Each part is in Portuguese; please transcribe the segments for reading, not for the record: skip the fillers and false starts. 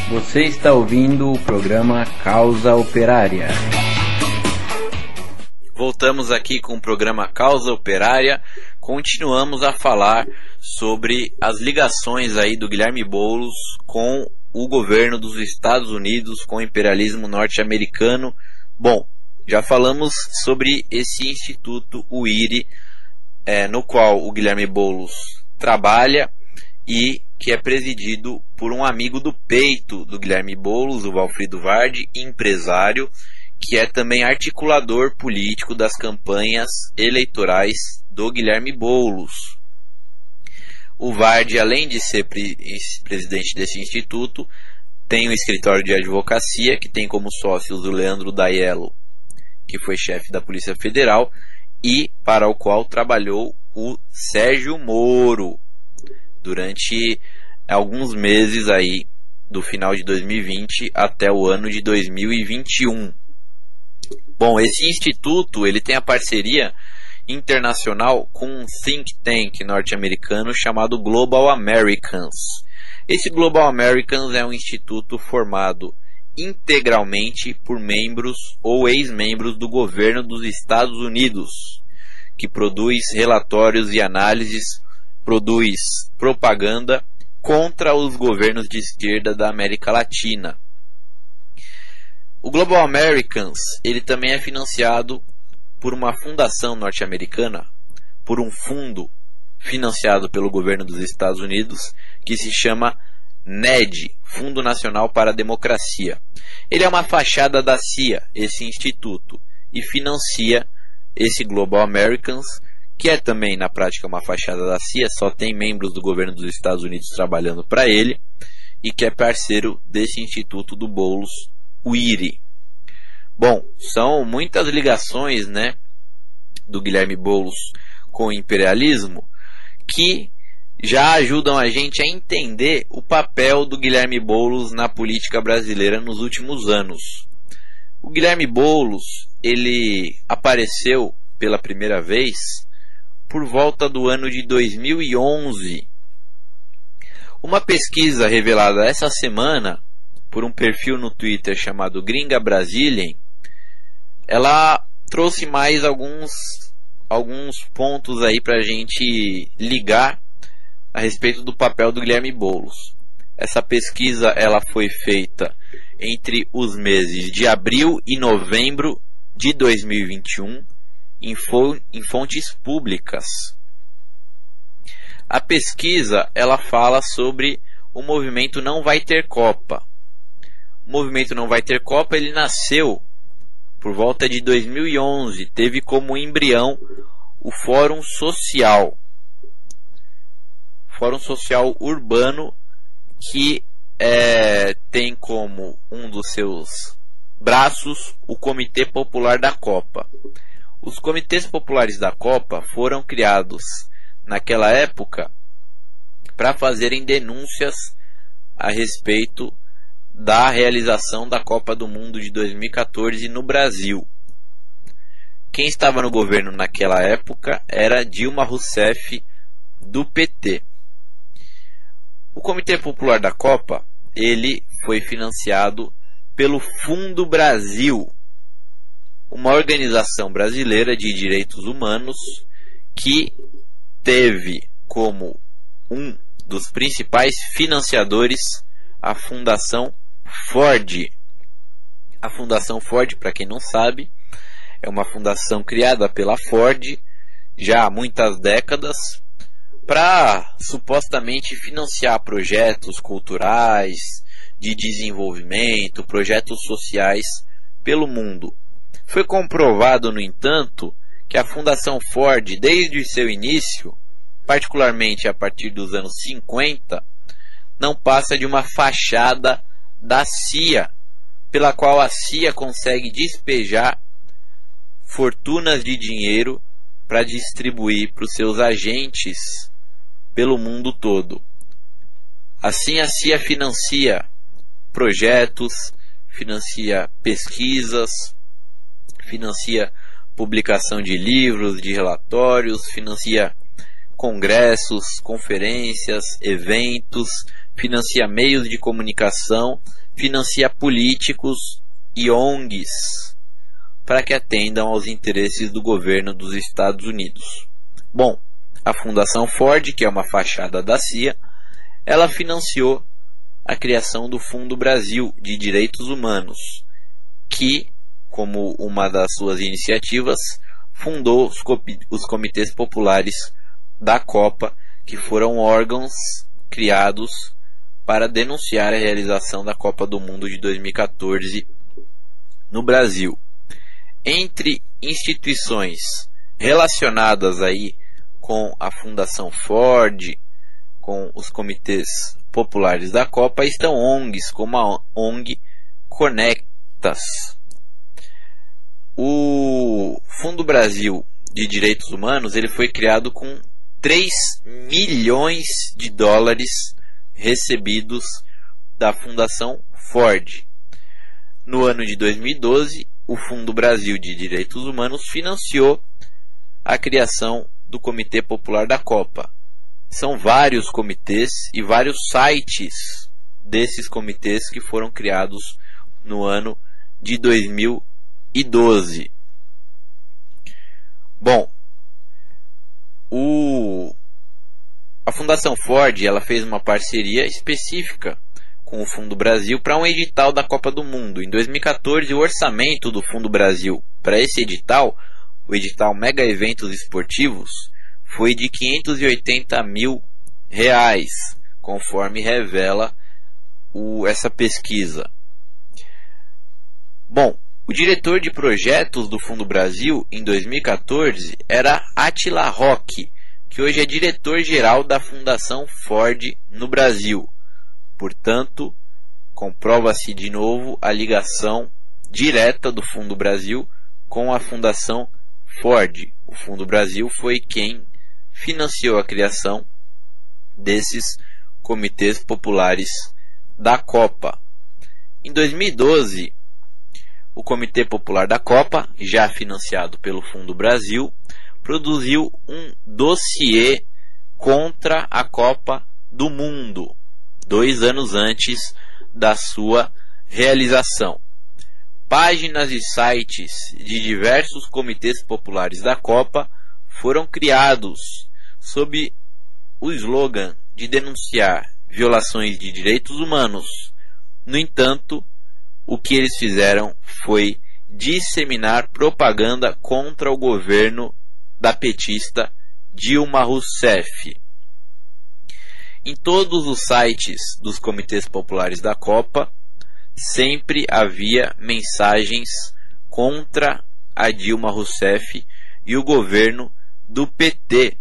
Você está ouvindo o programa Causa Operária. Voltamos aqui com o programa Causa Operária. Continuamos a falar sobre as ligações aí do Guilherme Boulos com o governo dos Estados Unidos, com o imperialismo norte-americano. Bom, já falamos sobre esse instituto, o IRI, no qual o Guilherme Boulos trabalha e que é presidido por um amigo do peito do Guilherme Boulos, o Valfrido Vardi, empresário, que é também articulador político das campanhas eleitorais do Guilherme Boulos. O Vardi, além de ser presidente desse instituto, tem um escritório de advocacia que tem como sócios o Leandro Daiello, que foi chefe da Polícia Federal, e para o qual trabalhou o Sérgio Moro durante alguns meses aí do final de 2020 até o ano de 2021. Bom, esse instituto ele tem a parceria internacional com um think tank norte-americano chamado Global Americans. Esse Global Americans é um instituto formado integralmente por membros ou ex-membros do governo dos Estados Unidos, que produz relatórios e análises, produz propaganda contra os governos de esquerda da América Latina. O Global Americans ele também é financiado por uma fundação norte-americana, por um fundo financiado pelo governo dos Estados Unidos, que se chama NED, Fundo Nacional para a Democracia. Ele é uma fachada da CIA, esse instituto, e financia esse Global Americans, que é também na prática uma fachada da CIA, só tem membros do governo dos Estados Unidos trabalhando para ele, e que é parceiro desse instituto do Boulos, o IRI. Bom, são muitas ligações, né, do Guilherme Boulos com o imperialismo que já ajudam a gente a entender o papel do Guilherme Boulos na política brasileira nos últimos anos. O Guilherme Boulos ele apareceu pela primeira vez por volta do ano de 2011. Uma pesquisa revelada essa semana por um perfil no Twitter chamado Gringa Brazilian, ela trouxe mais alguns pontos aí para a gente ligar a respeito do papel do Guilherme Boulos. Essa pesquisa ela foi feita entre os meses de abril e novembro de 2021 em fontes públicas. A pesquisa ela fala sobre o movimento Não Vai Ter Copa. O movimento Não Vai Ter Copa ele nasceu por volta de 2011, teve como embrião o Fórum Social Urbano, que tem como um dos seus braços o Comitê Popular da Copa. Os comitês populares da Copa foram criados naquela época para fazerem denúncias a respeito da realização da Copa do Mundo de 2014 no Brasil. Quem estava no governo naquela época era Dilma Rousseff, do PT. O Comitê Popular da Copa ele foi financiado pelo Fundo Brasil, uma organização brasileira de direitos humanos que teve como um dos principais financiadores a Fundação Ford. A Fundação Ford, para quem não sabe, é uma fundação criada pela Ford já há muitas décadas para supostamente financiar projetos culturais, de desenvolvimento, projetos sociais pelo mundo. Foi comprovado, no entanto, que a Fundação Ford, desde o seu início, particularmente a partir dos anos 50, não passa de uma fachada da CIA, pela qual a CIA consegue despejar fortunas de dinheiro para distribuir para os seus agentes pelo mundo todo. Assim, a CIA financia projetos, financia pesquisas, financia publicação de livros, de relatórios, financia congressos, conferências, eventos, financia meios de comunicação, financia políticos e ONGs para que atendam aos interesses do governo dos Estados Unidos. Bom, a Fundação Ford, que é uma fachada da CIA, ela financiou a criação do Fundo Brasil de Direitos Humanos, que, como uma das suas iniciativas, fundou os comitês populares da Copa, que foram órgãos criados para denunciar a realização da Copa do Mundo de 2014 no Brasil. Entre instituições relacionadas aí com a Fundação Ford, com os comitês populares da Copa, estão ONGs, como a ONG Conectas. O Fundo Brasil de Direitos Humanos ele foi criado com 3 milhões de dólares recebidos da Fundação Ford. No ano de 2012, o Fundo Brasil de Direitos Humanos financiou a criação do Comitê Popular da Copa. São vários comitês e vários sites desses comitês que foram criados no ano de 2012. Bom, a Fundação Ford ela fez uma parceria específica com o Fundo Brasil para um edital da Copa do Mundo. Em 2014, o orçamento do Fundo Brasil para esse edital, o edital Mega Eventos Esportivos, foi de R$580 mil, conforme revela essa pesquisa. Bom, o diretor de projetos do Fundo Brasil em 2014 era Átila Roque, que hoje é diretor-geral da Fundação Ford no Brasil. Portanto, comprova-se de novo a ligação direta do Fundo Brasil com a Fundação Ford. O Fundo Brasil foi quem financiou a criação desses comitês populares da Copa. Em 2012, o Comitê Popular da Copa, já financiado pelo Fundo Brasil, produziu um dossiê contra a Copa do Mundo, 2 anos antes da sua realização. Páginas e sites de diversos comitês populares da Copa foram criados sob o slogan de denunciar violações de direitos humanos. No entanto, o que eles fizeram foi disseminar propaganda contra o governo da petista Dilma Rousseff. Em todos os sites dos comitês populares da Copa, sempre havia mensagens contra a Dilma Rousseff e o governo do PT.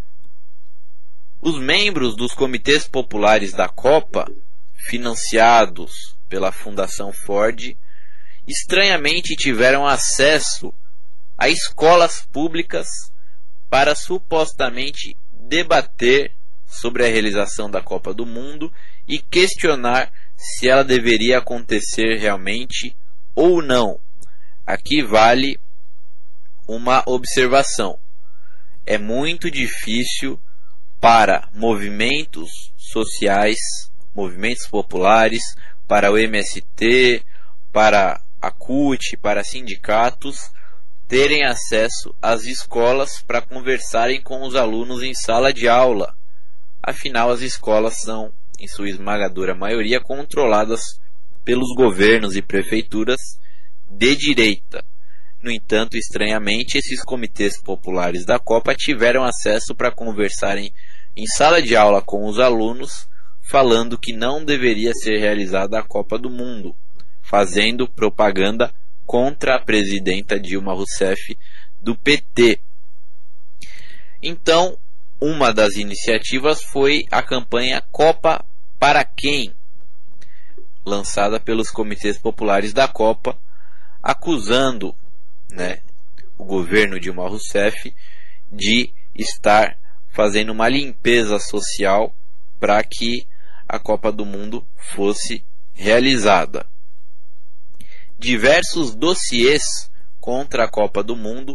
Os membros dos comitês populares da Copa, financiados pela Fundação Ford, estranhamente tiveram acesso a escolas públicas para supostamente debater sobre a realização da Copa do Mundo e questionar se ela deveria acontecer realmente ou não. Aqui vale uma observação. É muito difícil para movimentos sociais, movimentos populares, para o MST, para a CUT, para sindicatos, terem acesso às escolas para conversarem com os alunos em sala de aula. Afinal, as escolas são, em sua esmagadora maioria, controladas pelos governos e prefeituras de direita. No entanto, estranhamente, esses comitês populares da Copa tiveram acesso para conversarem em sala de aula com os alunos, falando que não deveria ser realizada a Copa do Mundo, fazendo propaganda contra a presidenta Dilma Rousseff do PT. Então, uma das iniciativas foi a campanha Copa para Quem, lançada pelos comitês populares da Copa, acusando o governo Dilma Rousseff de estar fazendo uma limpeza social para que a Copa do Mundo fosse realizada. Diversos dossiês contra a Copa do Mundo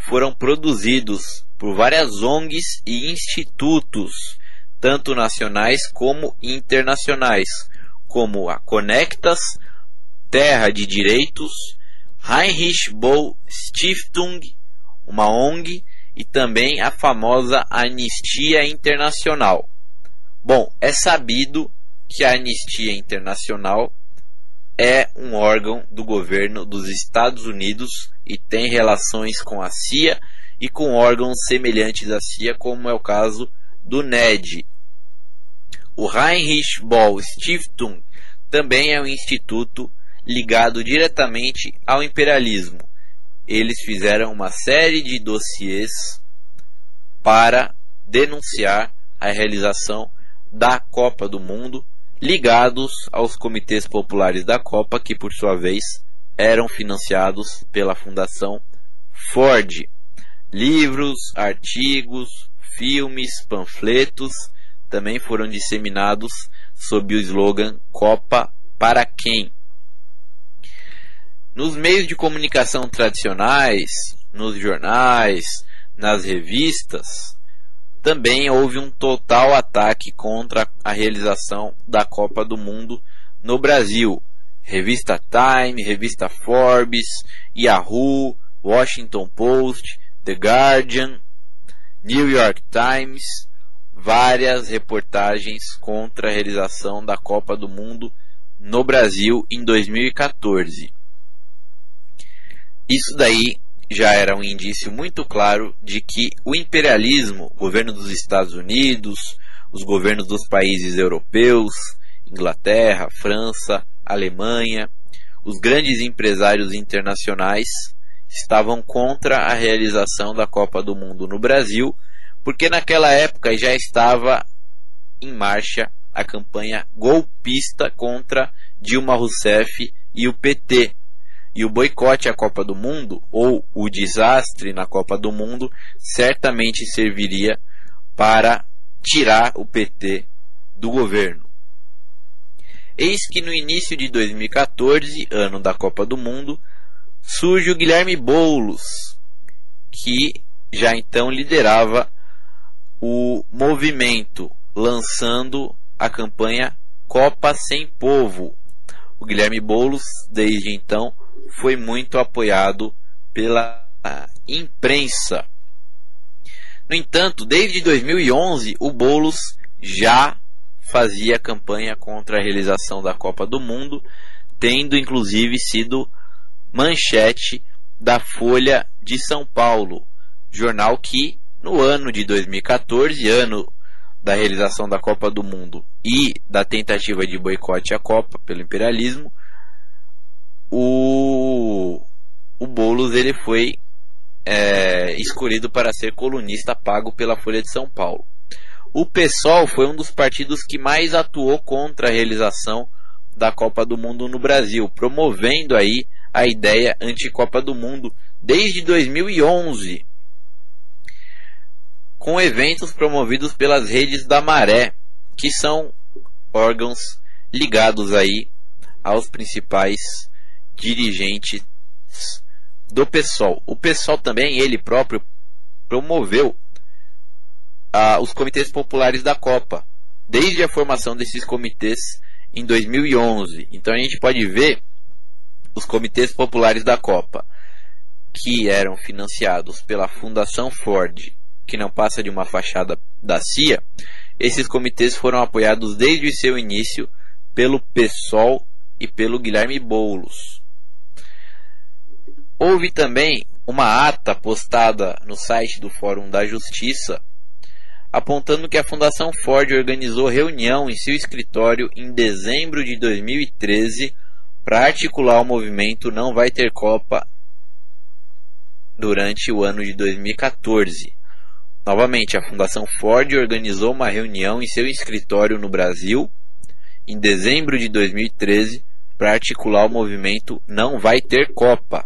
foram produzidos por várias ONGs e institutos, tanto nacionais como internacionais, como a Conectas, Terra de Direitos, Heinrich Böll Stiftung, uma ONG, e também a famosa Anistia Internacional. Bom, é sabido que a Anistia Internacional é um órgão do governo dos Estados Unidos e tem relações com a CIA e com órgãos semelhantes à CIA, como é o caso do NED. O Heinrich Böll Stiftung também é um instituto ligado diretamente ao imperialismo. Eles fizeram uma série de dossiês para denunciar a realização da Copa do Mundo, ligados aos comitês populares da Copa, que por sua vez eram financiados pela Fundação Ford. Livros, artigos, filmes, panfletos também foram disseminados sob o slogan Copa para quem? Nos meios de comunicação tradicionais, nos jornais, nas revistas, também houve um total ataque contra a realização da Copa do Mundo no Brasil. Revista Time, revista Forbes, Yahoo, Washington Post, The Guardian, New York Times, várias reportagens contra a realização da Copa do Mundo no Brasil em 2014. Isso daí já era um indício muito claro de que o imperialismo, o governo dos Estados Unidos, os governos dos países europeus, Inglaterra, França, Alemanha, os grandes empresários internacionais estavam contra a realização da Copa do Mundo no Brasil, porque naquela época já estava em marcha a campanha golpista contra Dilma Rousseff e o PT. E o boicote à Copa do Mundo, ou o desastre na Copa do Mundo, certamente serviria para tirar o PT do governo. Eis que no início de 2014, ano da Copa do Mundo, surge o Guilherme Boulos, que já então liderava o movimento, lançando a campanha Copa Sem Povo. O Guilherme Boulos, desde então, foi muito apoiado pela imprensa. No entanto, desde 2011, o Boulos já fazia campanha contra a realização da Copa do Mundo, tendo inclusive sido manchete da Folha de São Paulo, jornal que no ano de 2014, ano da realização da Copa do Mundo e da tentativa de boicote à Copa pelo imperialismo, o Boulos ele foi escolhido para ser colunista pago pela Folha de São Paulo. O PSOL foi um dos partidos que mais atuou contra a realização da Copa do Mundo no Brasil, promovendo aí a ideia anti-Copa do Mundo desde 2011, com eventos promovidos pelas redes da Maré, que são órgãos ligados aí aos principais dirigentes do PSOL. O PSOL também, ele próprio, promoveu os comitês populares da Copa, desde a formação desses comitês em 2011. Então a gente pode ver os comitês populares da Copa, que eram financiados pela Fundação Ford, que não passa de uma fachada da CIA. Esses comitês foram apoiados desde o seu início pelo PSOL e pelo Guilherme Boulos. Houve também uma ata postada no site do Fórum da Justiça, apontando que a Fundação Ford organizou reunião em seu escritório em dezembro de 2013 para articular o movimento Não Vai Ter Copa durante o ano de 2014. Novamente, a Fundação Ford organizou uma reunião em seu escritório no Brasil em dezembro de 2013 para articular o movimento Não Vai Ter Copa.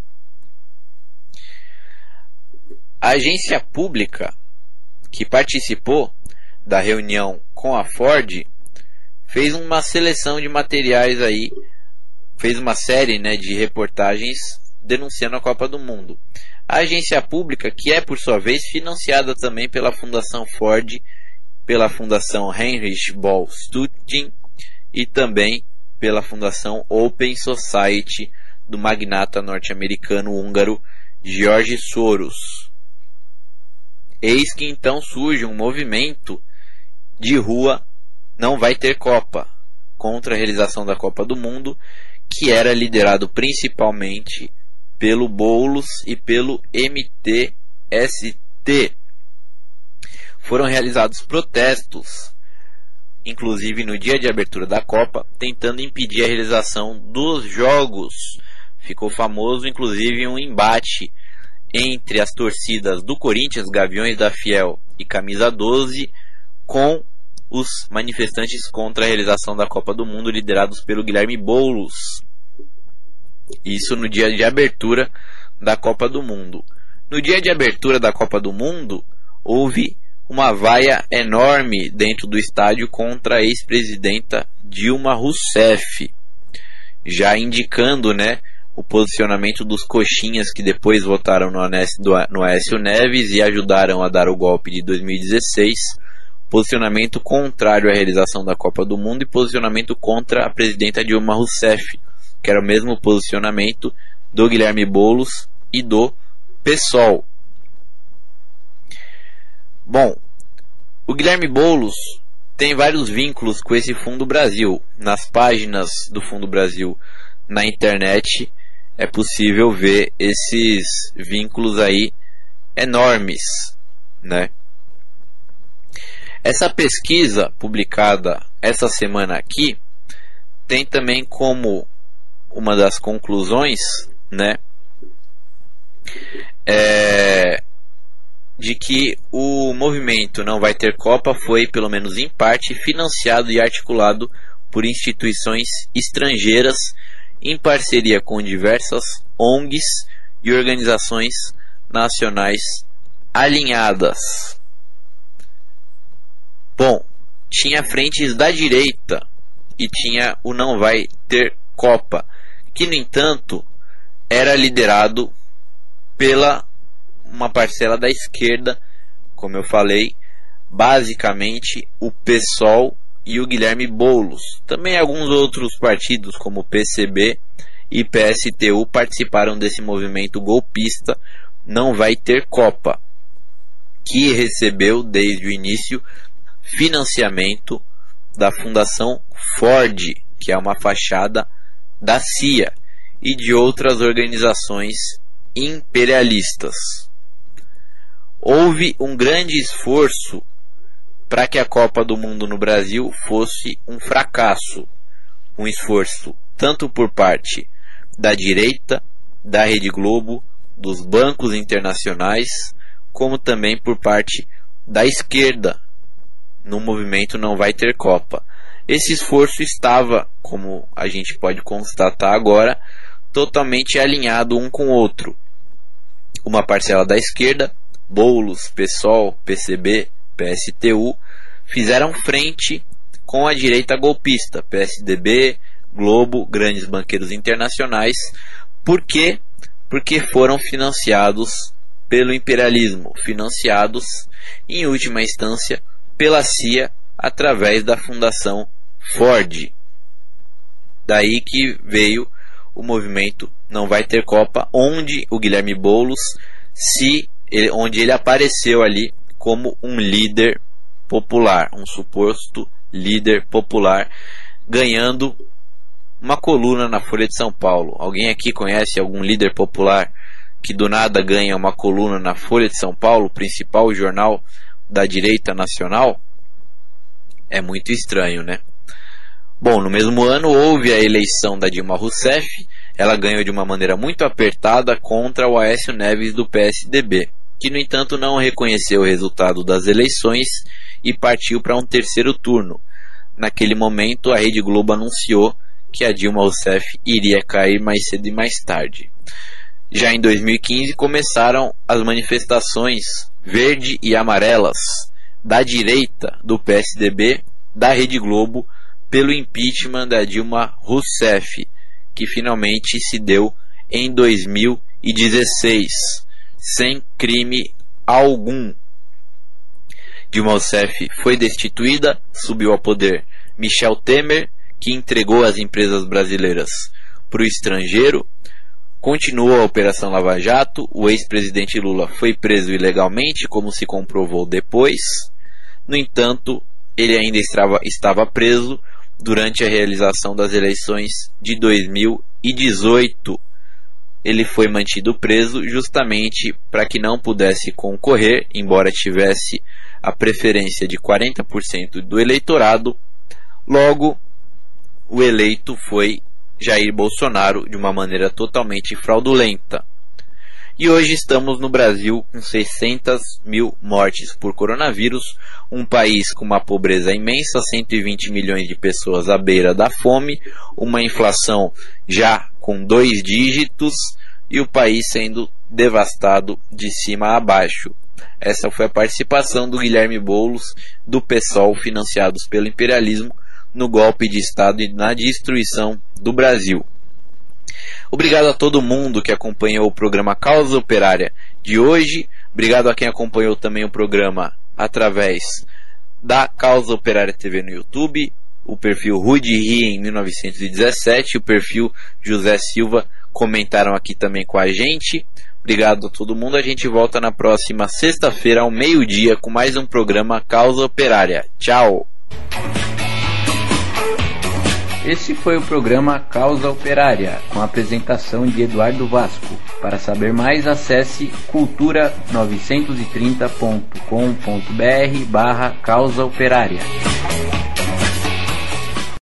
A agência pública que participou da reunião com a Ford fez uma seleção de materiais aí, fez uma série de reportagens denunciando a Copa do Mundo. A agência pública, que é por sua vez financiada também pela Fundação Ford, pela Fundação Heinrich Böll Stiftung e também pela Fundação Open Society do magnata norte-americano-húngaro George Soros. Eis que então surge um movimento de rua Não Vai Ter Copa, contra a realização da Copa do Mundo, que era liderado principalmente pelo Boulos e pelo MTST. Foram realizados protestos, inclusive no dia de abertura da Copa, tentando impedir a realização dos jogos. Ficou famoso, inclusive, um embate entre as torcidas do Corinthians, Gaviões da Fiel e Camisa 12, com os manifestantes contra a realização da Copa do Mundo, liderados pelo Guilherme Boulos. Isso no dia de abertura da Copa do Mundo. No dia de abertura da Copa do Mundo, houve uma vaia enorme dentro do estádio contra a ex-presidenta Dilma Rousseff, já indicando, né, o posicionamento dos coxinhas que depois votaram no Aécio Neves e ajudaram a dar o golpe de 2016, posicionamento contrário à realização da Copa do Mundo e posicionamento contra a presidenta Dilma Rousseff, que era o mesmo posicionamento do Guilherme Boulos e do PSOL. Bom, o Guilherme Boulos tem vários vínculos com esse Fundo Brasil. Nas páginas do Fundo Brasil na internet é possível ver esses vínculos aí enormes, né? Essa pesquisa publicada essa semana aqui tem também como uma das conclusões, né, de que o movimento Não Vai Ter Copa foi, pelo menos em parte, financiado e articulado por instituições estrangeiras em parceria com diversas ONGs e organizações nacionais alinhadas. Bom, tinha frentes da direita e tinha o Não Vai Ter Copa, que no entanto era liderado pela uma parcela da esquerda, como eu falei, basicamente o PSOL e o Guilherme Boulos. Também alguns outros partidos como o PCB e PSTU participaram desse movimento golpista Não Vai Ter Copa, que recebeu desde o início financiamento da Fundação Ford, que é uma fachada da CIA, e de outras organizações imperialistas. Houve um grande esforço para que a Copa do Mundo no Brasil fosse um fracasso. Um esforço tanto por parte da direita, da Rede Globo, dos bancos internacionais, como também por parte da esquerda, no movimento Não Vai Ter Copa. Esse esforço estava, como a gente pode constatar agora, totalmente alinhado um com o outro. Uma parcela da esquerda, Boulos, PSOL, PCB, PSTU, fizeram frente com a direita golpista, PSDB, Globo, grandes banqueiros internacionais. Por quê? Porque foram financiados pelo imperialismo, financiados, em última instância, pela CIA, através da Fundação Ford. Daí que veio o movimento Não Vai Ter Copa, onde o Guilherme Boulos onde ele apareceu ali como um líder popular, um suposto líder popular, ganhando uma coluna na Folha de São Paulo. Alguém aqui conhece algum líder popular que do nada ganha uma coluna na Folha de São Paulo, principal jornal da direita nacional? É muito estranho, né? Bom, no mesmo ano houve a eleição da Dilma Rousseff. Ela ganhou de uma maneira muito apertada contra o Aécio Neves do PSDB, que no entanto não reconheceu o resultado das eleições e partiu para um terceiro turno. Naquele momento a Rede Globo anunciou que a Dilma Rousseff iria cair mais cedo e mais tarde. Já em 2015 começaram as manifestações verde e amarelas da direita do PSDB, da Rede Globo, pelo impeachment da Dilma Rousseff, que finalmente se deu em 2016, sem crime algum. Dilma Rousseff foi destituída, subiu ao poder Michel Temer, que entregou as empresas brasileiras para o estrangeiro. Continuou a Operação Lava Jato, o ex-presidente Lula foi preso ilegalmente, como se comprovou depois. No entanto, ele ainda estava preso durante a realização das eleições de 2018. Ele foi mantido preso justamente para que não pudesse concorrer, embora tivesse a preferência de 40% do eleitorado. Logo, o eleito foi Jair Bolsonaro de uma maneira totalmente fraudulenta. E hoje estamos no Brasil com 600 mil mortes por coronavírus, um país com uma pobreza imensa, 120 milhões de pessoas à beira da fome, uma inflação já com 2 dígitos e o país sendo devastado de cima a baixo. Essa foi a participação do Guilherme Boulos, do PSOL, financiados pelo imperialismo, no golpe de Estado e na destruição do Brasil. Obrigado a todo mundo que acompanhou o programa Causa Operária de hoje. Obrigado a quem acompanhou também o programa através da Causa Operária TV no YouTube, o perfil Rude Ria em 1917, o perfil José Silva comentaram aqui também com a gente. Obrigado a todo mundo. A gente volta na próxima sexta-feira ao meio-dia com mais um programa Causa Operária. Tchau! Esse foi o programa Causa Operária, com a apresentação de Eduardo Vasco. Para saber mais, acesse cultura930.com.br/Causa Operária.